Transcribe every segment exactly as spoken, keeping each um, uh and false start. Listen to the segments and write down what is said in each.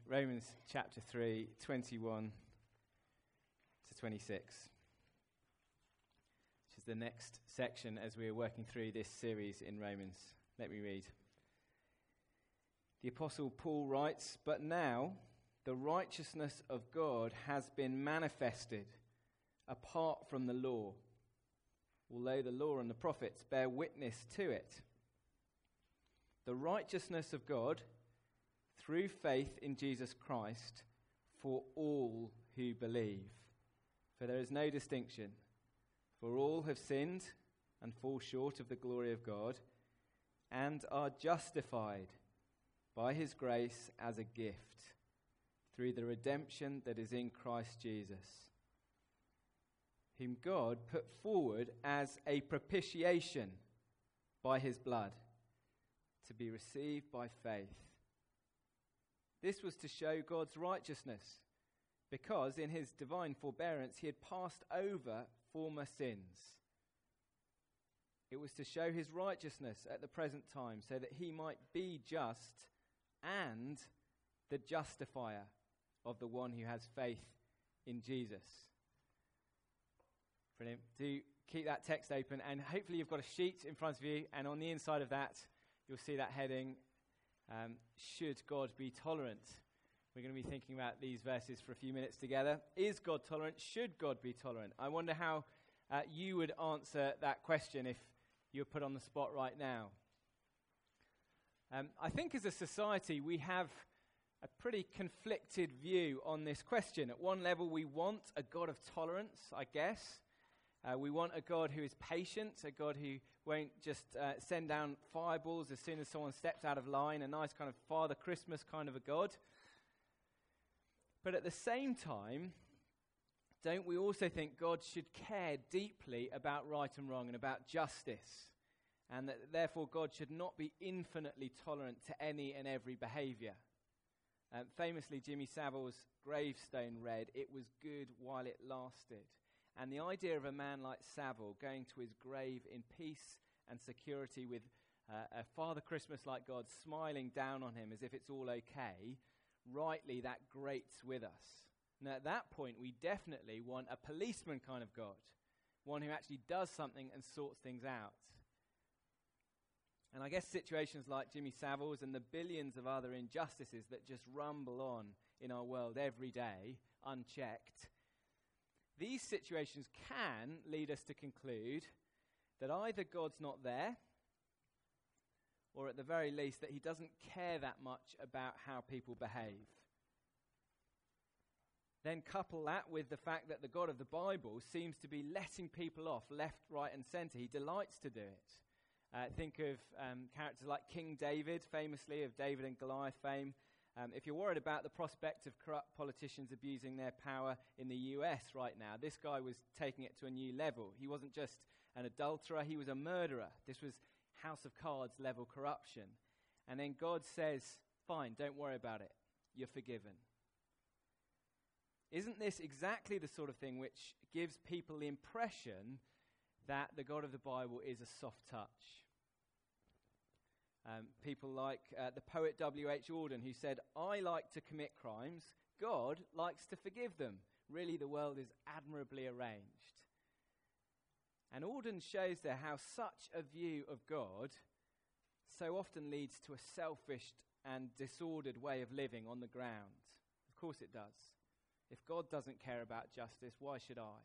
Romans chapter three, twenty-one to twenty-six, which is the next section as we are working through this series in Romans. Let me read. The Apostle Paul writes, "But now the righteousness of God has been manifested apart from the law, although the law and the prophets bear witness to it. The righteousness of God through faith in Jesus Christ for all who believe. For there is no distinction, for all have sinned and fall short of the glory of God, and are justified by his grace as a gift, through the redemption that is in Christ Jesus, whom God put forward as a propitiation by his blood, to be received by faith. This was to show God's righteousness, because in his divine forbearance he had passed over former sins. It was to show his righteousness at the present time, so that he might be just and the justifier of the one who has faith in Jesus." Brilliant. Do keep that text open, and hopefully you've got a sheet in front of you, and on the inside of that you'll see that heading, um, Should God Be Tolerant? We're going to be thinking about these verses for a few minutes together. Is God tolerant? Should God be tolerant? I wonder how uh, you would answer that question if you were put on the spot right now. Um, I think as a society we have a pretty conflicted view on this question. At one level we want a God of tolerance, I guess. Uh, we want a God who is patient, a God who won't just uh, send down fireballs as soon as someone steps out of line, a nice kind of Father Christmas kind of a God. But at the same time, don't we also think God should care deeply about right and wrong and about justice, and that therefore God should not be infinitely tolerant to any and every behaviour? Um, famously, Jimmy Savile's gravestone read, "It was good while it lasted." And the idea of a man like Savile going to his grave in peace and security with uh, a Father Christmas-like God smiling down on him as if it's all okay, rightly that grates with us. Now at that point we definitely want a policeman kind of God, one who actually does something and sorts things out. And I guess situations like Jimmy Savile's and the billions of other injustices that just rumble on in our world every day, unchecked, these situations can lead us to conclude that either God's not there, or at the very least that he doesn't care that much about how people behave. Then couple that with the fact that the God of the Bible seems to be letting people off left, right and centre. He delights to do it. Uh, think of um, characters like King David, famously of David and Goliath fame. Um, if you're worried about the prospect of corrupt politicians abusing their power in the U S right now, this guy was taking it to a new level. He wasn't just an adulterer, he was a murderer. This was House of Cards level corruption. And then God says, fine, don't worry about it. You're forgiven. Isn't this exactly the sort of thing which gives people the impression that the God of the Bible is a soft touch? Um, people like uh, the poet W H Auden, who said, "I like to commit crimes, God likes to forgive them. Really, the world is admirably arranged." And Auden shows there how such a view of God so often leads to a selfish and disordered way of living on the ground. Of course it does. If God doesn't care about justice, why should I?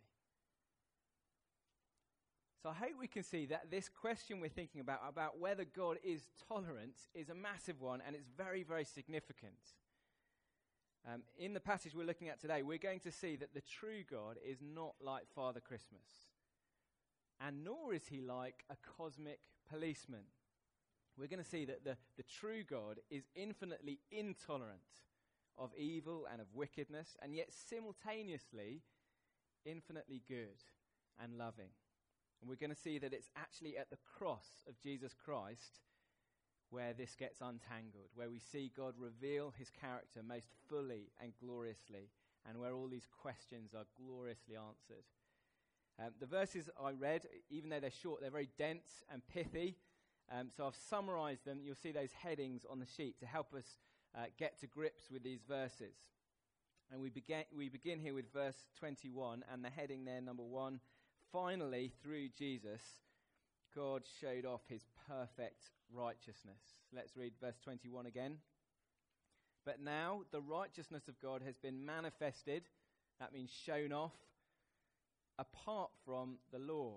So I hope we can see that this question we're thinking about, about whether God is tolerant, is a massive one, and it's very, very significant. Um, in the passage we're looking at today, we're going to see that the true God is not like Father Christmas, and nor is he like a cosmic policeman. We're going to see that the, the true God is infinitely intolerant of evil and of wickedness, and yet simultaneously infinitely good and loving. And we're going to see that it's actually at the cross of Jesus Christ where this gets untangled, where we see God reveal his character most fully and gloriously, and where all these questions are gloriously answered. Um, the verses I read, even though they're short, they're very dense and pithy. Um, so I've summarized them. You'll see those headings on the sheet to help us uh, get to grips with these verses. And we begin, we begin here with verse twenty-one, and the heading there, number one, finally, through Jesus, God showed off his perfect righteousness. Let's read verse twenty-one again. But now the righteousness of God has been manifested, that means shown off, apart from the law.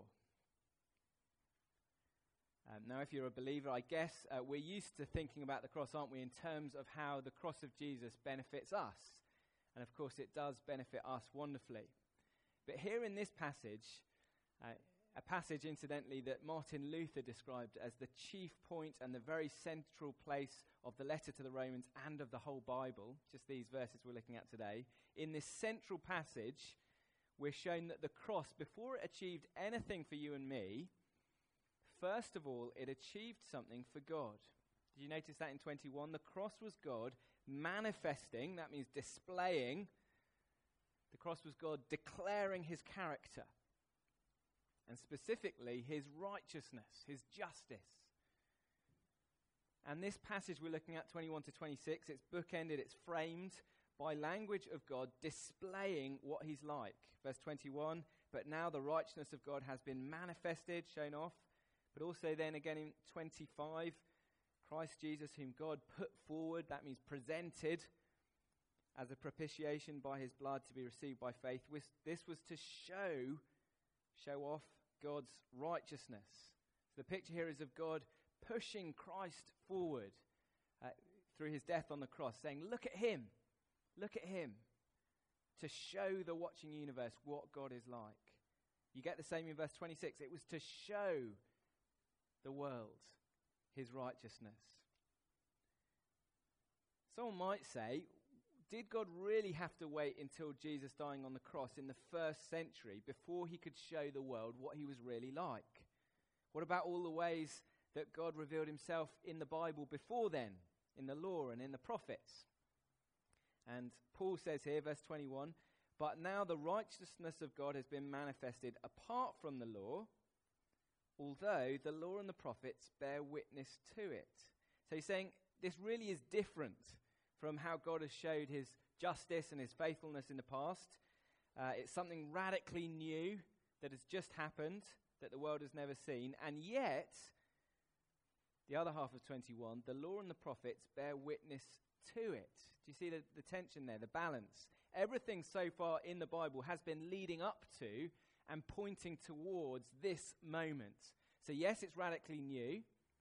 Um, now, if you're a believer, I guess uh, we're used to thinking about the cross, aren't we, in terms of how the cross of Jesus benefits us. And of course, it does benefit us wonderfully. But here in this passage, uh, a passage, incidentally, that Martin Luther described as the chief point and the very central place of the letter to the Romans and of the whole Bible, just these verses we're looking at today. In this central passage, we're shown that the cross, before it achieved anything for you and me, first of all, it achieved something for God. Did you notice that in twenty-one? The cross was God manifesting, that means displaying. The cross was God declaring his character, and specifically his righteousness, his justice. And this passage we're looking at, twenty-one to twenty-six, it's bookended, it's framed by language of God displaying what he's like. Verse twenty-one, but now the righteousness of God has been manifested, shown off. But also then again in twenty-five, Christ Jesus, whom God put forward, that means presented, as a propitiation by his blood to be received by faith. This was to show, show off God's righteousness. So the picture here is of God pushing Christ forward uh, through his death on the cross, saying, look at him, look at him, to show the watching universe what God is like. You get the same in verse twenty-six. It was to show the world his righteousness. Someone might say, did God really have to wait until Jesus dying on the cross in the first century before he could show the world what he was really like? What about all the ways that God revealed himself in the Bible before then, in the law and in the prophets? And Paul says here, verse twenty-one, but now the righteousness of God has been manifested apart from the law, although the law and the prophets bear witness to it. So he's saying this really is different from how God has showed his justice and his faithfulness in the past. Uh, it's something radically new that has just happened, that the world has never seen. And yet, the other half of twenty-one, the law and the prophets bear witness to it. Do you see the, the tension there, the balance? Everything so far in the Bible has been leading up to and pointing towards this moment. So yes, it's radically new,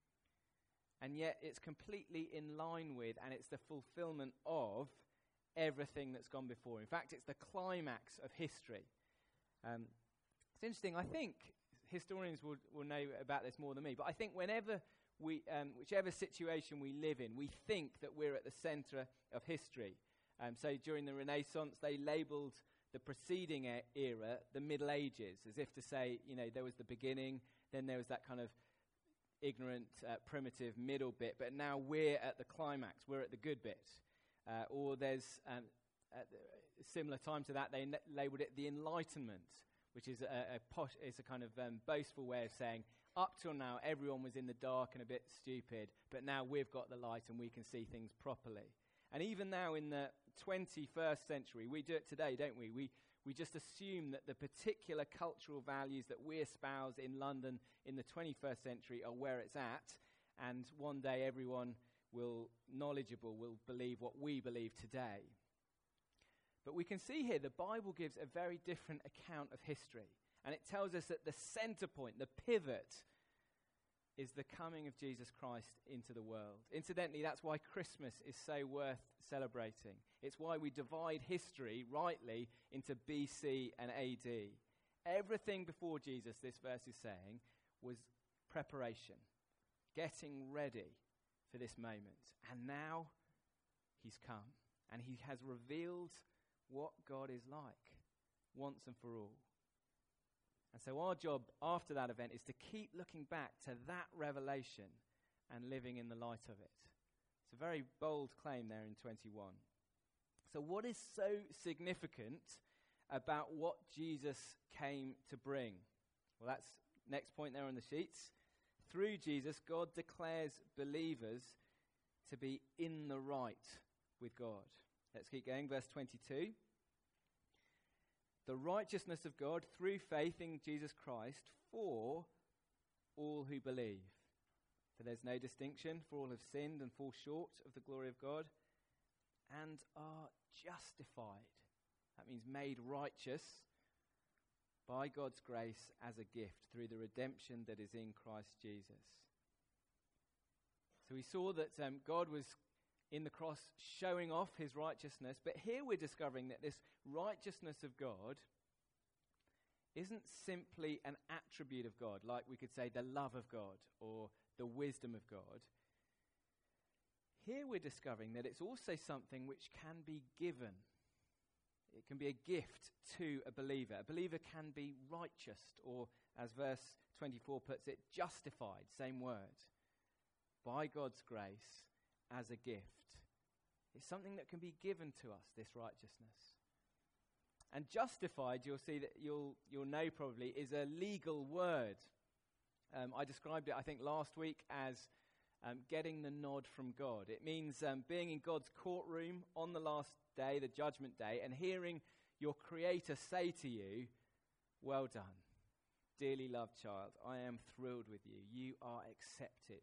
and yet it's completely in line with, and it's the fulfillment of everything that's gone before. In fact, it's the climax of history. Um, it's interesting, I think historians will, will know about this more than me, but I think whenever we, um, whichever situation we live in, we think that we're at the center of history. Um, so during the Renaissance, they labeled the preceding e- era, the Middle Ages, as if to say, you know, there was the beginning, then there was that kind of ignorant, uh, primitive middle bit, but now we're at the climax, we're at the good bit. Uh, or there's, um, at a similar time to that, they n- labeled it the Enlightenment, which is a, a, posh, is a kind of um, boastful way of saying, up till now, everyone was in the dark and a bit stupid, but now we've got the light and we can see things properly. And even now in the twenty-first century, we do it today, don't we? We we just assume that the particular cultural values that we espouse in London in the twenty-first century are where it's at, and one day everyone will, knowledgeable, will believe what we believe today. But we can see here the Bible gives a very different account of history, and it tells us that the center point, the pivot, is the coming of Jesus Christ into the world. Incidentally, that's why Christmas is so worth celebrating. It's why we divide history, rightly, into B C and A D. Everything before Jesus, this verse is saying, was preparation, getting ready for this moment. And now he's come, and he has revealed what God is like, once and for all. And so our job after that event is to keep looking back to that revelation and living in the light of it. It's a very bold claim there in twenty-one. So what is so significant about what Jesus came to bring? Well, that's next point there on the sheets. Through Jesus, God declares believers to be in the right with God. Let's keep going. Verse twenty-two. The righteousness of God through faith in Jesus Christ for all who believe. For there's no distinction, for all have sinned and fall short of the glory of God and are justified. That means made righteous by God's grace as a gift through the redemption that is in Christ Jesus. So we saw that um, God was in the cross showing off his righteousness, but here we're discovering that this righteousness of God isn't simply an attribute of God, like we could say the love of God or the wisdom of God. Here we're discovering that it's also something which can be given. It can be a gift to a believer. A believer can be righteous, or as verse twenty-four puts it, justified, same word, by God's grace as a gift. It's something that can be given to us, this righteousness. And justified, you'll see that you'll you'll know probably, is a legal word. Um, I described it, I think, last week as um, getting the nod from God. It means um, being in God's courtroom on the last day, the judgment day, and hearing your Creator say to you, "Well done, dearly loved child. I am thrilled with you. You are accepted."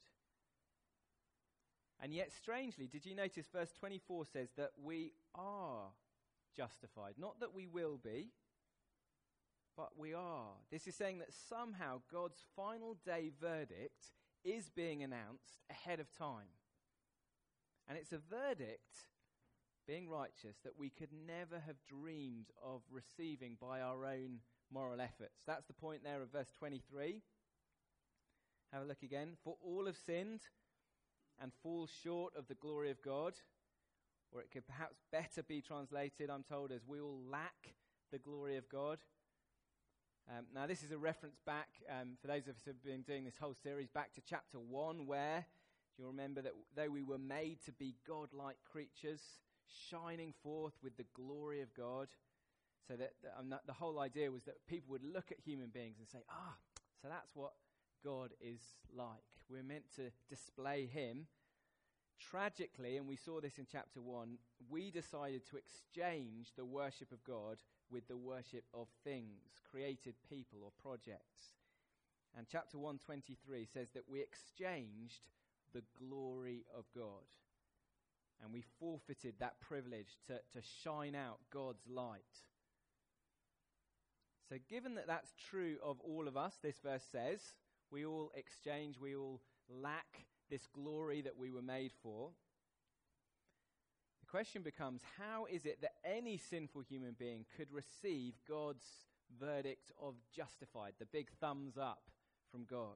And yet, strangely, did you notice verse twenty-four says that we are justified? Not that we will be, but we are. This is saying that somehow God's final day verdict is being announced ahead of time. And it's a verdict, being righteous, that we could never have dreamed of receiving by our own moral efforts. That's the point there of verse twenty-three. Have a look again. For all have sinned and fall short of the glory of God. Or it could perhaps better be translated, I'm told, as we all lack the glory of God. Um, now, this is a reference back, um, for those of us who have been doing this whole series, back to chapter one, where, you'll remember that though we were made to be God-like creatures, shining forth with the glory of God, so that the, um, the whole idea was that people would look at human beings and say, ah, so that's what God is like. We're meant to display him. Tragically, and we saw this in chapter one, we decided to exchange the worship of God with the worship of things, created people or projects. And chapter one twenty-three says that we exchanged the glory of God. And we forfeited that privilege to, to shine out God's light. So given that that's true of all of us, this verse says, we all exchange, we all lack this glory that we were made for. The question becomes, how is it that any sinful human being could receive God's verdict of justified, the big thumbs up from God?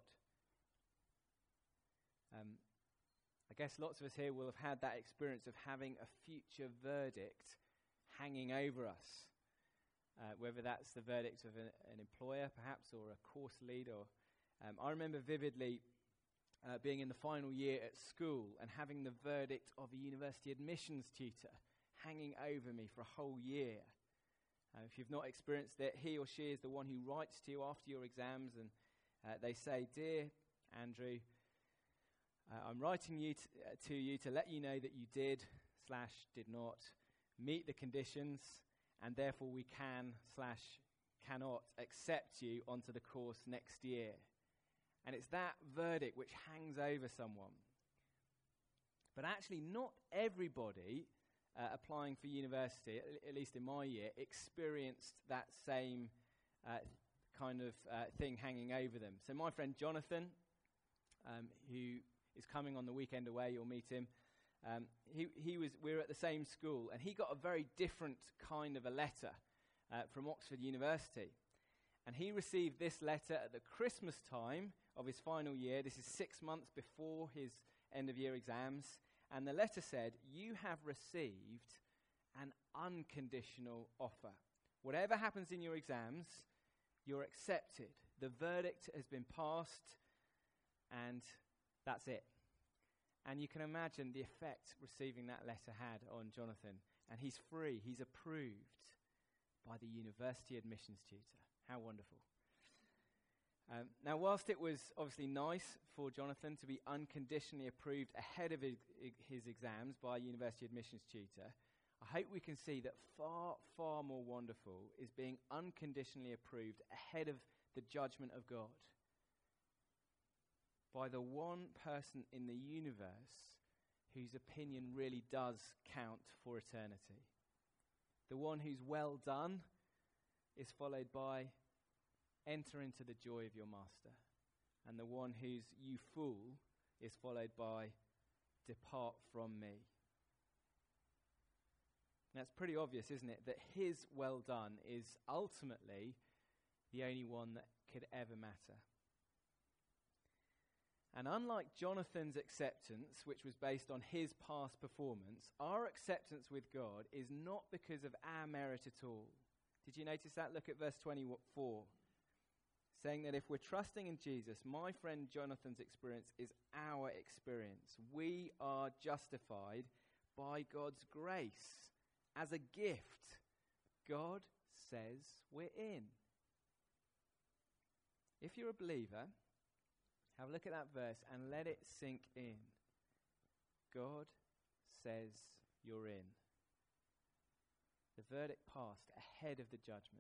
Um, I guess lots of us here will have had that experience of having a future verdict hanging over us, uh, whether that's the verdict of an, an employer perhaps, or a course lead. Or um, I remember vividly Uh, being in the final year at school and having the verdict of a university admissions tutor hanging over me for a whole year. Uh, if you've not experienced it, he or she is the one who writes to you after your exams, and uh, they say, "Dear Andrew, uh, I'm writing you t- uh, to you to let you know that you did slash did not meet the conditions, and therefore we can slash cannot accept you onto the course next year." And it's that verdict which hangs over someone. But actually, not everybody uh, applying for university, at, at least in my year, experienced that same uh, kind of uh, thing hanging over them. So my friend Jonathan, um, who is coming on the weekend away, you'll meet him. Um, he, he was. We were at the same school, and he got a very different kind of a letter uh, from Oxford University. And he received this letter at the Christmas time of his final year. This is six months before his end-of-year exams. And the letter said, "You have received an unconditional offer. Whatever happens in your exams, you're accepted. The verdict has been passed, and that's it." And you can imagine the effect receiving that letter had on Jonathan. And he's free. He's approved by the university admissions tutor. How wonderful. Um, now, whilst it was obviously nice for Jonathan to be unconditionally approved ahead of his, his exams by a university admissions tutor, I hope we can see that far, far more wonderful is being unconditionally approved ahead of the judgment of God by the one person in the universe whose opinion really does count for eternity. The one whose well done is followed by enter into the joy of your master. And the one whose you fool is followed by depart from me. Now it's pretty obvious, isn't it, that his well done is ultimately the only one that could ever matter. And unlike Jonathan's acceptance, which was based on his past performance, our acceptance with God is not because of our merit at all. Did you notice that? Look at verse twenty-four. Saying that if we're trusting in Jesus, my friend Jonathan's experience is our experience. We are justified by God's grace as a gift. God says we're in. If you're a believer, have a look at that verse and let it sink in. God says you're in. The verdict passed ahead of the judgment.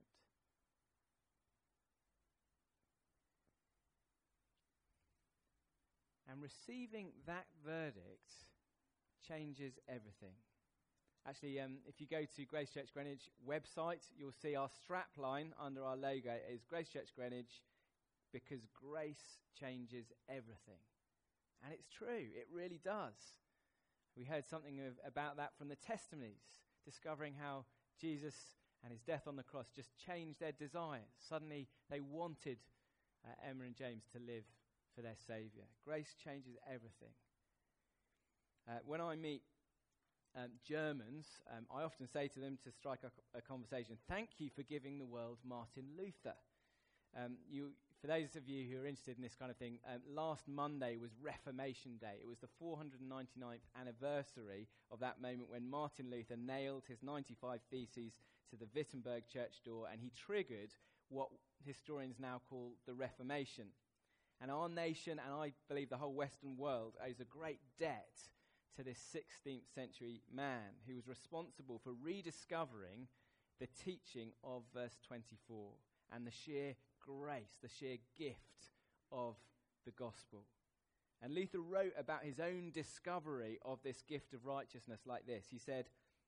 And receiving that verdict changes everything. Actually, um, if you go to Grace Church Greenwich website, you'll see our strap line under our logo is Grace Church Greenwich, because grace changes everything. And it's true, it really does. We heard something of, about that from the testimonies, discovering how Jesus and his death on the cross just changed their desires. Suddenly they wanted uh, Emma and James to live for their Saviour. Grace changes everything. Uh, when I meet um, Germans, um, I often say to them to strike a, a conversation, thank you for giving the world Martin Luther. Um, you, for those of you who are interested in this kind of thing, um, last Monday was Reformation Day. It was the four hundred ninety-ninth anniversary of that moment when Martin Luther nailed his ninety-five Theses to the Wittenberg church door, and he triggered what historians now call the Reformation. And our nation, and I believe the whole Western world, owes a great debt to this sixteenth century man who was responsible for rediscovering the teaching of verse twenty-four and the sheer grace, the sheer gift of the gospel. And Luther wrote about his own discovery of this gift of righteousness like this. He said,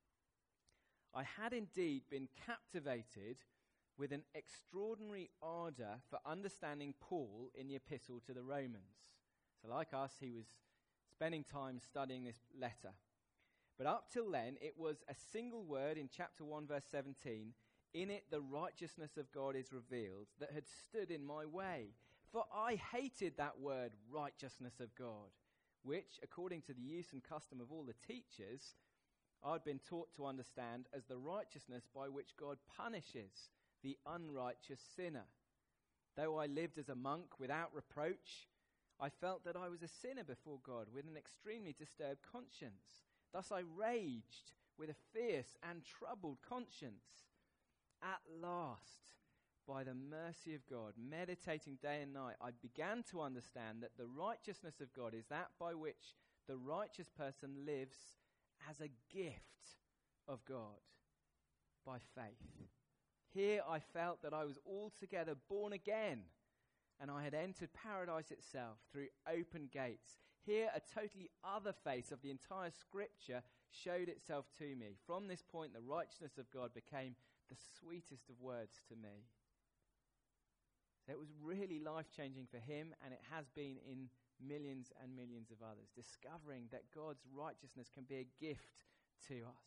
I had indeed been captivated with an extraordinary ardour for understanding Paul in the epistle to the Romans. So like us, he was spending time studying this letter. But up till then, it was a single word in chapter one, verse seventeen, in it the righteousness of God is revealed, that had stood in my way. For I hated that word, righteousness of God, which, according to the use and custom of all the teachers, I'd been taught to understand as the righteousness by which God punishes the unrighteous sinner. Though I lived as a monk without reproach, I felt that I was a sinner before God with an extremely disturbed conscience. Thus I raged with a fierce and troubled conscience. At last, by the mercy of God, meditating day and night, I began to understand that the righteousness of God is that by which the righteous person lives as a gift of God by faith. Here I felt that I was altogether born again, and I had entered paradise itself through open gates. Here a totally other face of the entire scripture showed itself to me. From this point, the righteousness of God became the sweetest of words to me. So it was really life-changing for him, and it has been in millions and millions of others, discovering that God's righteousness can be a gift to us.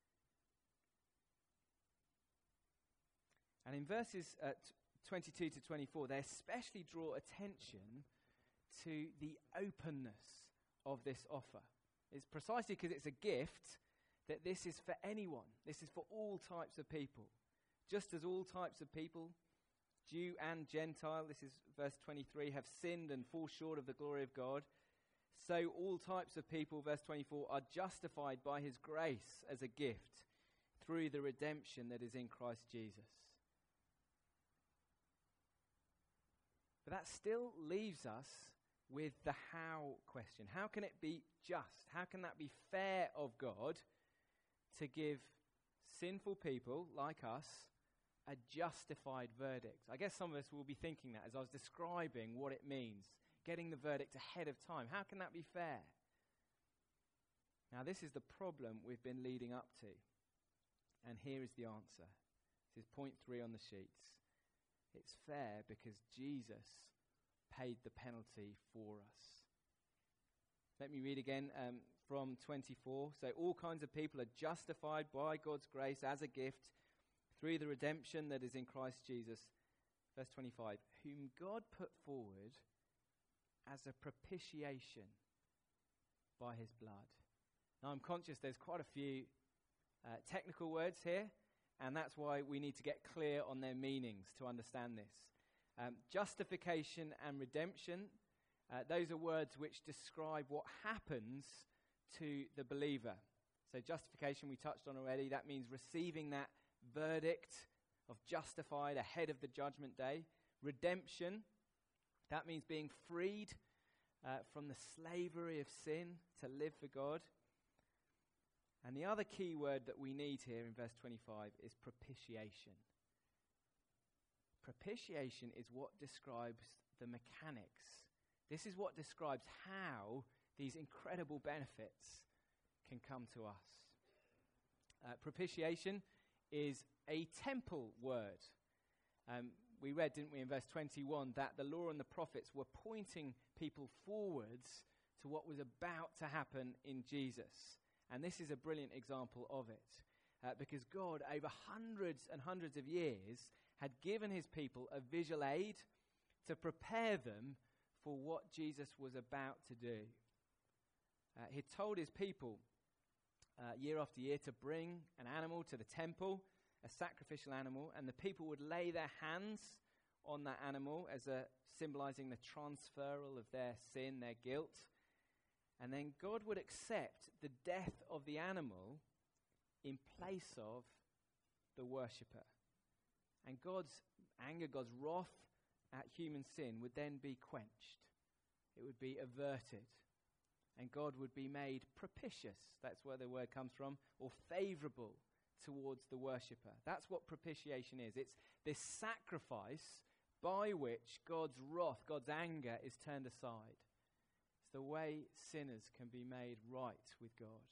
And in verses uh, t- twenty-two to twenty-four, they especially draw attention to the openness of this offer. It's precisely because it's a gift that this is for anyone. This is for all types of people. Just as all types of people, Jew and Gentile, this is verse twenty-three, have sinned and fall short of the glory of God, so all types of people, verse twenty-four, are justified by his grace as a gift through the redemption that is in Christ Jesus. But that still leaves us with the how question. How can it be just? How can that be fair of God to give sinful people like us a justified verdict? I guess some of us will be thinking that as I was describing what it means, getting the verdict ahead of time. How can that be fair? Now, this is the problem we've been leading up to. And here is the answer. This is point three on the sheets. It's fair because Jesus paid the penalty for us. Let me read again um, from twenty-four. So all kinds of people are justified by God's grace as a gift through the redemption that is in Christ Jesus. Verse twenty-five, whom God put forward as a propitiation by his blood. Now I'm conscious there's quite a few uh, technical words here, and that's why we need to get clear on their meanings to understand this. Um, justification and redemption, uh, those are words which describe what happens to the believer. So justification we touched on already, that means receiving that verdict of justified ahead of the judgment day. Redemption, that means being freed uh, from the slavery of sin to live for God. And the other key word that we need here in verse twenty-five is propitiation. Propitiation is what describes the mechanics. This is what describes how these incredible benefits can come to us. Uh, propitiation is a temple word. Um, we read, didn't we, in verse twenty-one, that the law and the prophets were pointing people forwards to what was about to happen in Jesus. And this is a brilliant example of it. Uh, because God, over hundreds and hundreds of years, had given his people a visual aid to prepare them for what Jesus was about to do. Uh, he told his people uh, year after year to bring an animal to the temple, a sacrificial animal, and the people would lay their hands on that animal as a symbolizing the transferal of their sin, their guilt. And then God would accept the death of the animal in place of the worshipper. And God's anger, God's wrath at human sin would then be quenched. It would be averted. And God would be made propitious, that's where the word comes from, or favorable towards the worshipper. That's what propitiation is. It's this sacrifice by which God's wrath, God's anger is turned aside. It's the way sinners can be made right with God.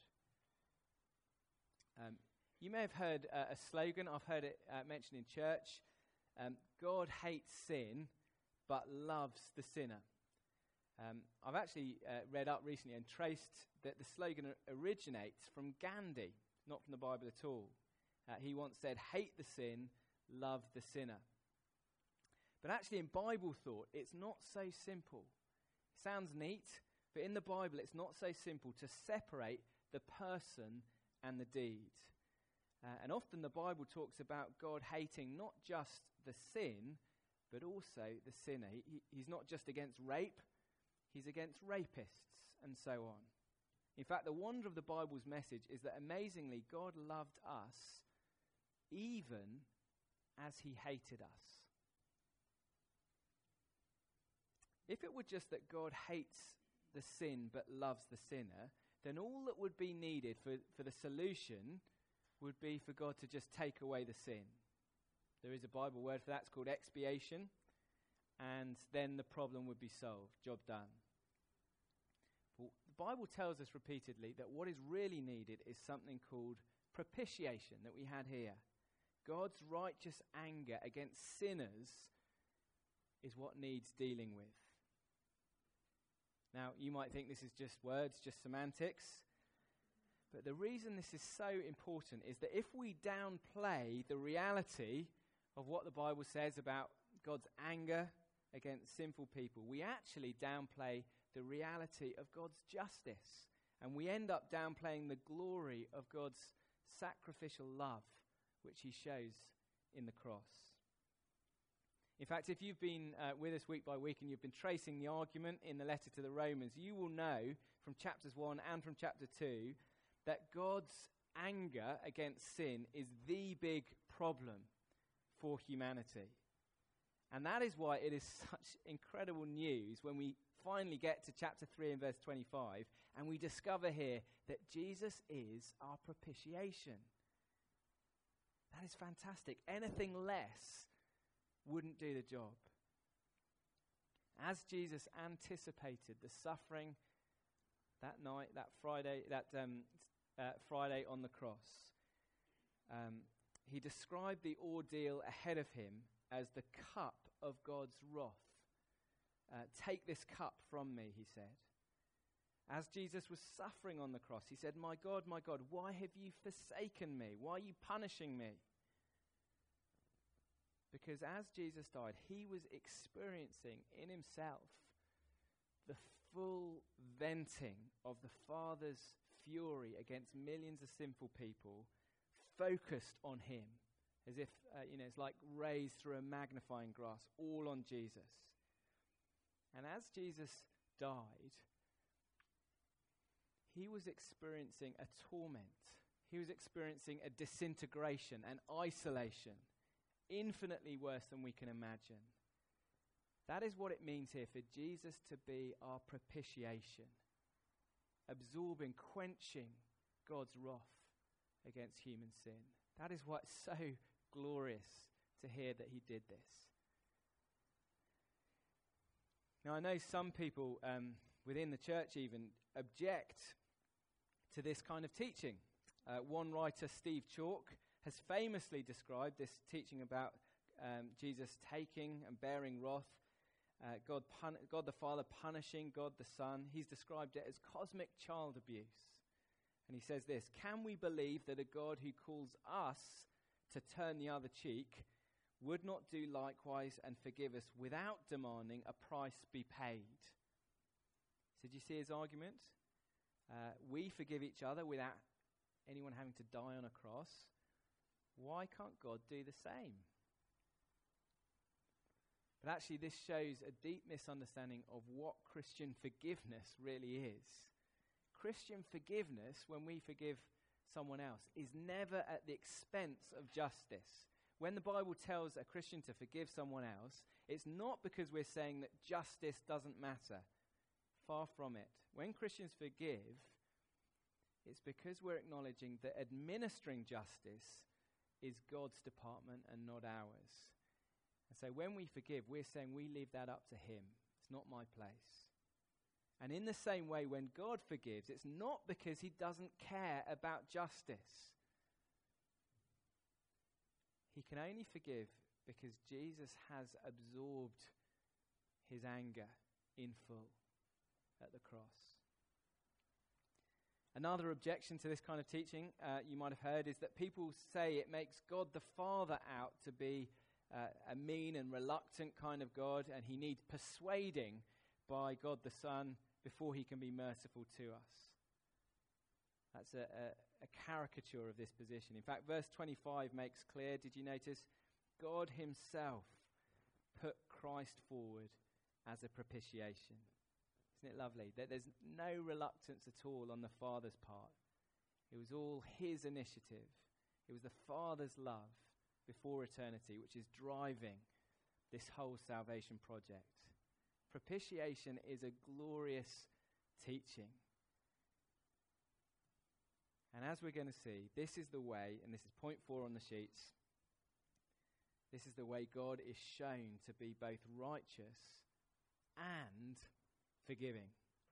Um, you may have heard uh, a slogan, I've heard it uh, mentioned in church, um, God hates sin, but loves the sinner. Um, I've actually uh, read up recently and traced that the slogan originates from Gandhi, not from the Bible at all. Uh, he once said, hate the sin, love the sinner. But actually in Bible thought, it's not so simple. It sounds neat, but in the Bible it's not so simple to separate the person and the deed. Uh, and often the Bible talks about God hating not just the sin, but also the sinner. He, he, he's not just against rape, he's against rapists and so on. In fact, the wonder of the Bible's message is that amazingly God loved us even as he hated us. If it were just that God hates the sin but loves the sinner, then all that would be needed for, for the solution would be for God to just take away the sin. There is a Bible word for that, it's called expiation, and then the problem would be solved, job done. But the Bible tells us repeatedly that what is really needed is something called propitiation that we had here. God's righteous anger against sinners is what needs dealing with. Now, you might think this is just words, just semantics, but the reason this is so important is that if we downplay the reality of what the Bible says about God's anger against sinful people, we actually downplay the reality of God's justice, and we end up downplaying the glory of God's sacrificial love, which he shows in the cross. In fact, if you've been uh, with us week by week and you've been tracing the argument in the letter to the Romans, you will know from chapters one and from chapter two that God's anger against sin is the big problem for humanity. And that is why it is such incredible news when we finally get to chapter three and verse twenty-five, and we discover here that Jesus is our propitiation. That is fantastic. Anything less wouldn't do the job. As Jesus anticipated the suffering that night, that Friday, that um, uh, Friday on the cross, um, he described the ordeal ahead of him as the cup of God's wrath. Uh, Take this cup from me, he said. As Jesus was suffering on the cross, he said, "My God, my God, why have you forsaken me? Why are you punishing me?" Because as Jesus died, he was experiencing in himself the full venting of the Father's fury against millions of sinful people, focused on him, as if, uh, you know, it's like rays through a magnifying glass, all on Jesus. And as Jesus died, he was experiencing a torment. He was experiencing a disintegration, an isolation, infinitely worse than we can imagine. That is what it means here for Jesus to be our propitiation, absorbing, quenching God's wrath against human sin. That is what's so glorious to hear that he did this. Now, I know some people um, within the church even object to this kind of teaching. Uh, one writer, Steve Chalk, has famously described this teaching about um, Jesus taking and bearing wrath, uh, God, pun- God the Father punishing God the Son. He's described it as cosmic child abuse. And he says this: "Can we believe that a God who calls us to turn the other cheek would not do likewise and forgive us without demanding a price be paid?" So do you see his argument? Uh, we forgive each other without anyone having to die on a cross. Why can't God do the same? But actually, this shows a deep misunderstanding of what Christian forgiveness really is. Christian forgiveness, when we forgive someone else, is never at the expense of justice. When the Bible tells a Christian to forgive someone else, it's not because we're saying that justice doesn't matter. Far from it. When Christians forgive, it's because we're acknowledging that administering justice is God's department and not ours. And so when we forgive, we're saying we leave that up to him. It's not my place. And in the same way, when God forgives, it's not because he doesn't care about justice. He can only forgive because Jesus has absorbed his anger in full at the cross. Another objection to this kind of teaching, uh, you might have heard, is that people say it makes God the Father out to be uh, a mean and reluctant kind of God, and he needs persuading by God the Son before he can be merciful to us. That's a, a, a caricature of this position. In fact, verse twenty-five makes clear, did you notice? God himself put Christ forward as a propitiation. Isn't it lovely that there's no reluctance at all on the Father's part? It was all his initiative. It was the Father's love before eternity which is driving this whole salvation project. Propitiation is a glorious teaching. And as we're going to see, this is the way, and this is point four on the sheets, this is the way God is shown to be both righteous and forgiving.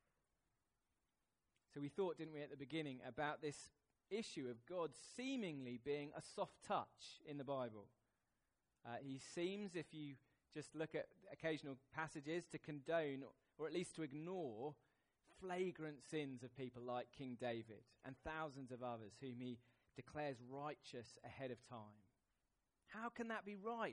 So we thought, didn't we, at the beginning, about this issue of God seemingly being a soft touch in the Bible. Uh, he seems, if you just look at occasional passages, to condone, or at least to ignore, flagrant sins of people like King David and thousands of others whom he declares righteous ahead of time. How can that be right?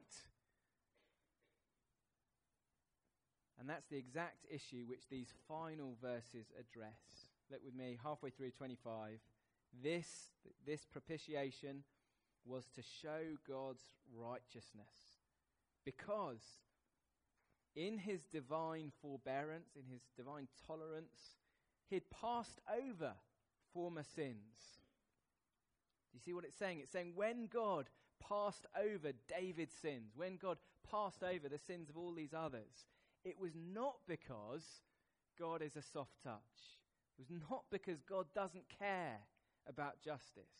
And that's the exact issue which these final verses address. Look with me, halfway through twenty-five. This, this propitiation was to show God's righteousness, because in his divine forbearance, in his divine tolerance, he had passed over former sins. Do you see what it's saying? It's saying when God passed over David's sins, when God passed over the sins of all these others, it was not because God is a soft touch. It was not because God doesn't care about justice.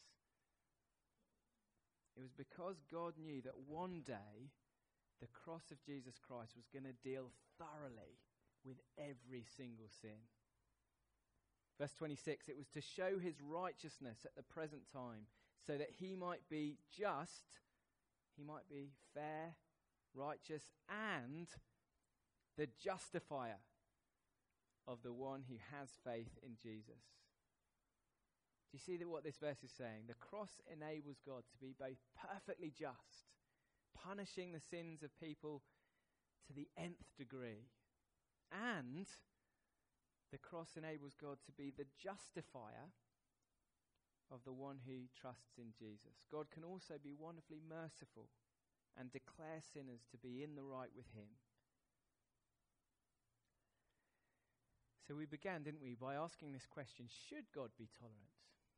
It was because God knew that one day the cross of Jesus Christ was going to deal thoroughly with every single sin. Verse twenty-six, it was to show his righteousness at the present time, so that he might be just, he might be fair, righteous, and the justifier of the one who has faith in Jesus. Do you see that what this verse is saying? The cross enables God to be both perfectly just, punishing the sins of people to the nth degree, and the cross enables God to be the justifier of the one who trusts in Jesus. God can also be wonderfully merciful and declare sinners to be in the right with him. So we began, didn't we, by asking this question, should God be tolerant?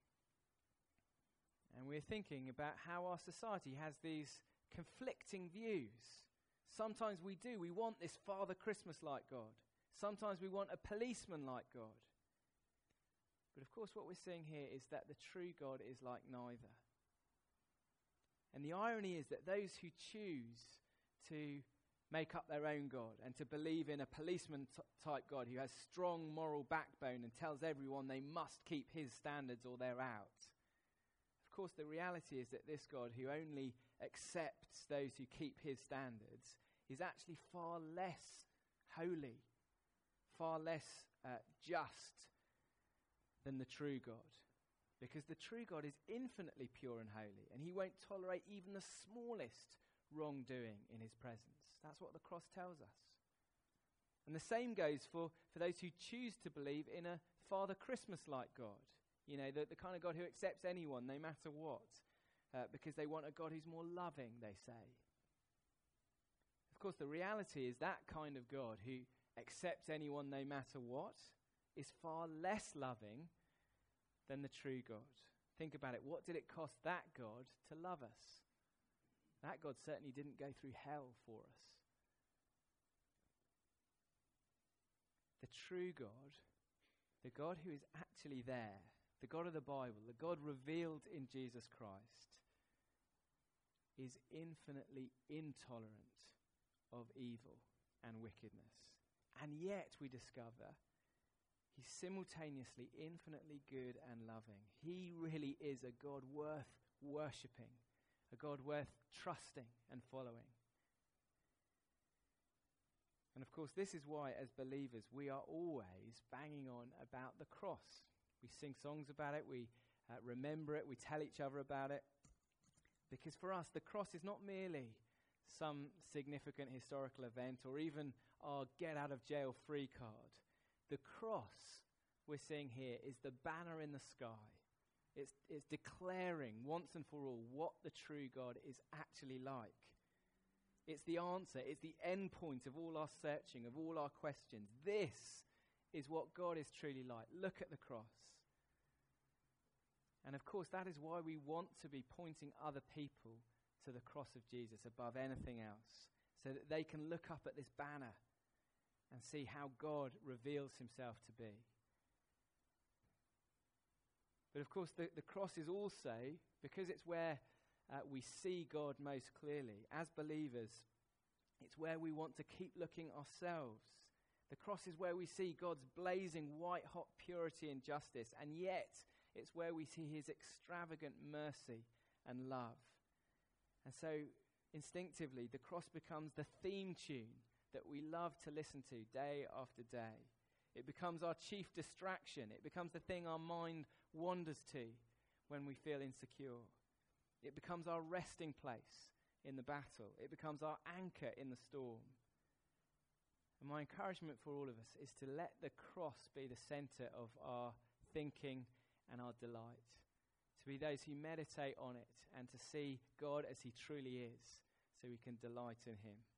And we're thinking about how our society has these conflicting views. Sometimes we do. We want this Father Christmas-like God. Sometimes we want a policeman-like God. But of course what we're seeing here is that the true God is like neither. And the irony is that those who choose to make up their own God and to believe in a policeman-type God who has strong moral backbone and tells everyone they must keep his standards or they're out. Of course, the reality is that this God who only accepts those who keep his standards is actually far less holy, far less uh, just than the true God. Because the true God is infinitely pure and holy, and he won't tolerate even the smallest wrongdoing in his presence. That's what the cross tells us. And the same goes for, for those who choose to believe in a Father Christmas-like God. You know, the, the kind of God who accepts anyone, no matter what, uh, because they want a God who's more loving, they say. Of course, the reality is that kind of God who accepts anyone no matter what is far less loving than the true God. Think about it. What did it cost that God to love us? That God certainly didn't go through hell for us. The true God, the God who is actually there, the God of the Bible, the God revealed in Jesus Christ, is infinitely intolerant of evil and wickedness. And yet we discover he's simultaneously infinitely good and loving. He really is a God worth worshipping, a God worth trusting and following. And of course, this is why, as believers, we are always banging on about the cross. We sing songs about it, we uh, remember it, we tell each other about it. Because for us, the cross is not merely some significant historical event or even our get-out-of-jail-free card. The cross we're seeing here is the banner in the sky. It's, it's declaring once and for all what the true God is actually like. It's the answer, it's the end point of all our searching, of all our questions. This is what God is truly like. Look at the cross. And of course, that is why we want to be pointing other people to the cross of Jesus above anything else, so that they can look up at this banner and see how God reveals himself to be. But of course, the, the cross is also, because it's where uh, we see God most clearly, as believers, it's where we want to keep looking ourselves. The cross is where we see God's blazing white-hot purity and justice, and yet it's where we see his extravagant mercy and love. And so, instinctively, the cross becomes the theme tune that we love to listen to day after day. It becomes our chief distraction. It becomes the thing our mind wanders to when we feel insecure. It becomes our resting place in the battle. It becomes our anchor in the storm. And my encouragement for all of us is to let the cross be the center of our thinking and our delight. To be those who meditate on it and to see God as he truly is, so we can delight in him.